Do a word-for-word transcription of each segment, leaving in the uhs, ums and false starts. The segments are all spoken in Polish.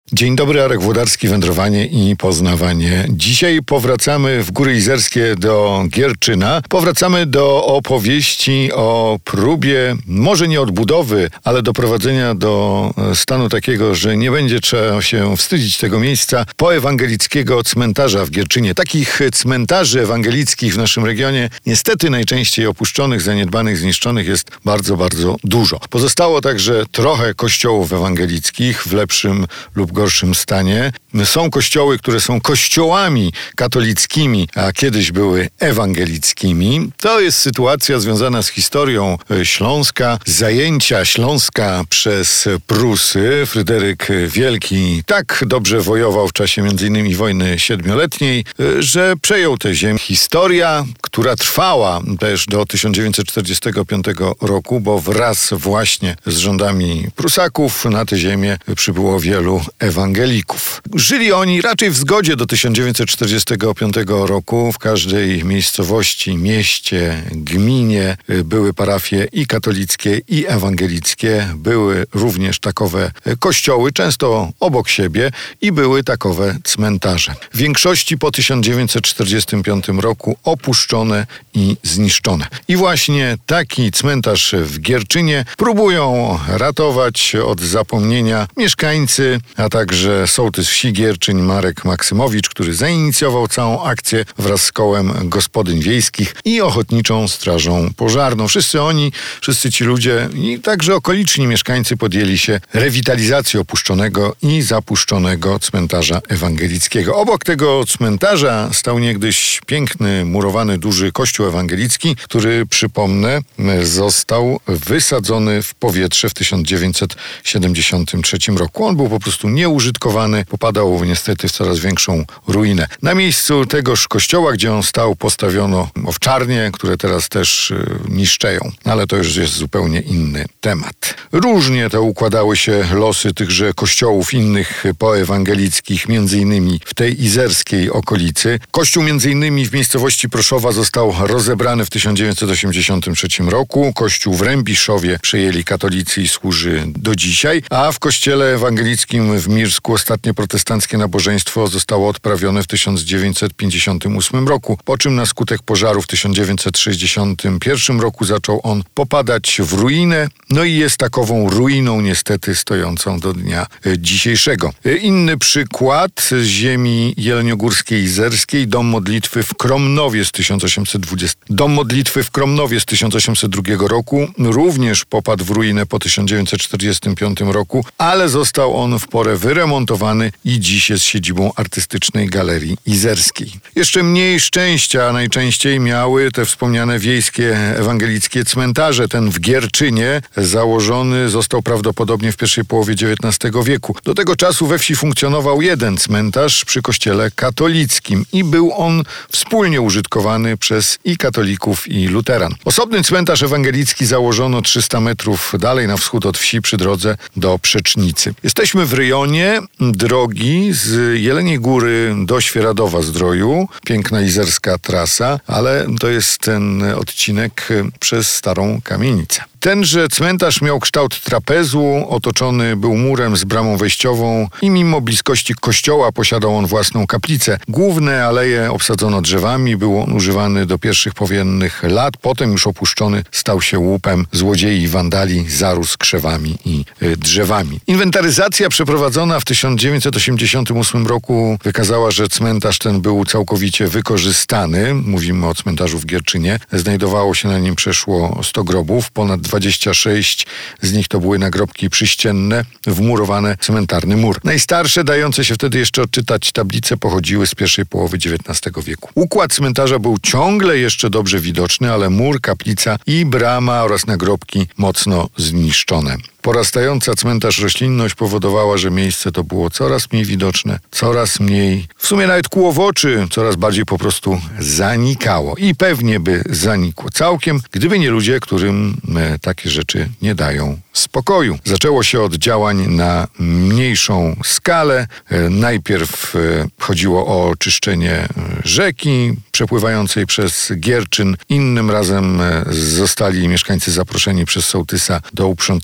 Dzień dobry, Arek Włodarski, wędrowanie i poznawanie. Dzisiaj powracamy w Góry Izerskie do Gierczyna. Powracamy do opowieści o próbie, może nie odbudowy, ale doprowadzenia do stanu takiego, że nie będzie trzeba się wstydzić tego miejsca, poewangelickiego cmentarza w Gierczynie. Takich cmentarzy ewangelickich w naszym regionie, niestety najczęściej opuszczonych, zaniedbanych, zniszczonych, jest bardzo, bardzo dużo. Pozostało także trochę kościołów ewangelickich w lepszym lub gorszym stanie. Są kościoły, które są kościołami katolickimi, a kiedyś były ewangelickimi. To jest sytuacja związana z historią Śląska, zajęcia Śląska przez Prusy. Fryderyk Wielki tak dobrze wojował w czasie między innymi wojny siedmioletniej, że przejął tę ziemię. Historia, która trwała też do tysiąc dziewięćset czterdziestego piątego roku, bo wraz właśnie z rządami Prusaków na tę ziemię przybyło wielu ewangelików. Żyli oni raczej w zgodzie do tysiąc dziewięćset czterdziestego piątego roku. W każdej miejscowości, mieście, gminie były parafie i katolickie, i ewangelickie. Były również takowe kościoły, często obok siebie, i były takowe cmentarze. W większości po tysiąc dziewięćset czterdziestym piątym roku opuszczone i zniszczone. I właśnie taki cmentarz w Gierczynie próbują ratować od zapomnienia mieszkańcy, a także sołtys wsi Gierczyn Marek Maksymowicz, który zainicjował całą akcję wraz z kołem gospodyń wiejskich i ochotniczą strażą pożarną. Wszyscy oni, wszyscy ci ludzie i także okoliczni mieszkańcy podjęli się rewitalizacji opuszczonego i zapuszczonego cmentarza ewangelickiego. Obok tego cmentarza stał niegdyś piękny, murowany, duży kościół ewangelicki, który, przypomnę, został wysadzony w powietrze w tysiąc dziewięćset siedemdziesiątym trzecim roku. On był po prostu nieużytkowany, popadał niestety w coraz większą ruinę. Na miejscu tegoż kościoła, gdzie on stał, postawiono owczarnie, które teraz też y, niszczeją. Ale to już jest zupełnie inny temat. Różnie to układały się losy tychże kościołów innych poewangelickich, między innymi w tej izerskiej okolicy. Kościół między innymi w miejscowości Proszowa został rozebrany w tysiąc dziewięćset osiemdziesiątym trzecim roku. Kościół w Rębiszowie przejęli katolicy i służy do dzisiaj, a w kościele ewangelickim w Mirsku ostatnie protestanckie nabożeństwo zostało odprawione w tysiąc dziewięćset pięćdziesiątym ósmym roku, po czym na skutek pożaru w tysiąc dziewięćset sześćdziesiątym pierwszym roku zaczął on popadać w ruinę, no i jest takową ruiną niestety stojącą do dnia dzisiejszego. Inny przykład z ziemi jeleniogórskiej izerskiej, dom modlitwy w Kromnowie z tysiąc osiemset dwudziestego. Dom modlitwy w Kromnowie z tysiąc osiemset drugiego roku również popadł w ruinę po tysiąc dziewięćset czterdziestym piątym roku, ale został on w porę wyremontowany i dziś jest siedzibą artystycznej Galerii Izerskiej. Jeszcze mniej szczęścia najczęściej miały te wspomniane wiejskie ewangelickie cmentarze. Ten w Gierczynie założony został prawdopodobnie w pierwszej połowie dziewiętnastego wieku. Do tego czasu we wsi funkcjonował jeden cmentarz przy kościele katolickim i był on wspólnie użytkowany przez i katolików, i luteran. Osobny cmentarz ewangelicki założono trzysta metrów dalej na wschód od wsi przy drodze do Przecznicy. Jesteśmy w rejonie drogi z Jeleniej Góry do Świeradowa-Zdroju. Piękna izerska trasa, ale to jest ten odcinek przez Starą Kamienicę. Tenże cmentarz miał kształt trapezu, otoczony był murem z bramą wejściową i mimo bliskości kościoła posiadał on własną kaplicę. Główne aleje obsadzono drzewami, był on używany do pierwszych powojennych lat, potem już opuszczony stał się łupem złodziei i wandali, zarósł krzewami i y, drzewami. Inwentaryzacja przeprowadzona w tysiąc dziewięćset osiemdziesiątym ósmym roku wykazała, że cmentarz ten był całkowicie wykorzystany. Mówimy o cmentarzu w Gierczynie. Znajdowało się na nim przeszło sto grobów, ponad dwadzieścia sześć z nich to były nagrobki przyścienne, wmurowane w cmentarny mur. Najstarsze, dające się wtedy jeszcze odczytać tablice, pochodziły z pierwszej połowy dziewiętnastego wieku. Układ cmentarza był ciągle jeszcze dobrze widoczny, ale mur, kaplica i brama oraz nagrobki mocno zniszczone. Porastająca cmentarz roślinność powodowała, że miejsce to było coraz mniej widoczne, coraz mniej, w sumie nawet kłuło w oczy, coraz bardziej po prostu zanikało. I pewnie by zanikło całkiem, gdyby nie ludzie, którym e, takie rzeczy nie dają spokoju. Zaczęło się od działań na mniejszą skalę. E, najpierw e, chodziło o oczyszczenie rzeki przepływającej przez Gierczyn. Innym razem e, zostali mieszkańcy zaproszeni przez sołtysa do uprzątnięcia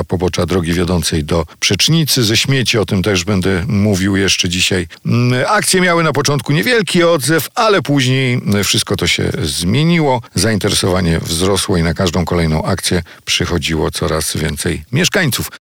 pobocza drogi wiodącej do Przecznicy ze śmieci. O tym też będę mówił jeszcze dzisiaj. Akcje miały na początku niewielki odzew, ale później wszystko to się zmieniło. Zainteresowanie wzrosło i na każdą kolejną akcję przychodziło coraz więcej mieszkańców.